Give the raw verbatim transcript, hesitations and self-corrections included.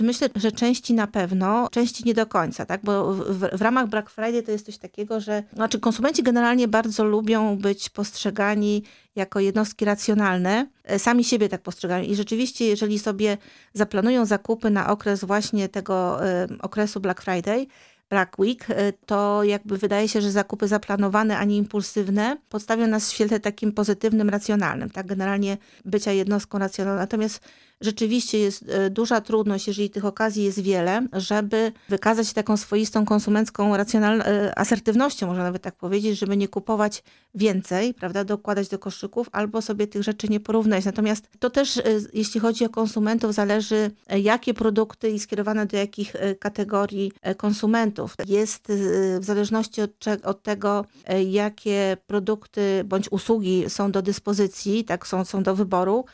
Myślę, że części na pewno, części nie do końca, tak? Bo w, w ramach Black Friday to jest coś takiego, że znaczy konsumenci generalnie bardzo lubią być postrzegani jako jednostki racjonalne. Sami siebie tak postrzegają. I rzeczywiście, jeżeli sobie zaplanują zakupy na okres właśnie tego y, okresu Black Friday, Black Week, to jakby wydaje się, że zakupy zaplanowane, a nie impulsywne podstawią nas w świetle takim pozytywnym, racjonalnym, tak? Generalnie bycia jednostką racjonalną. Natomiast rzeczywiście jest duża trudność, jeżeli tych okazji jest wiele, żeby wykazać się taką swoistą konsumencką racjonalną asertywnością, można nawet tak powiedzieć, żeby nie kupować więcej, prawda, dokładać do koszyków albo sobie tych rzeczy nie porównać. Natomiast to też, jeśli chodzi o konsumentów, zależy jakie produkty i skierowane do jakich kategorii konsumentów. Jest w zależności od, od tego, jakie produkty bądź usługi są do dyspozycji, tak, są, są do wyboru,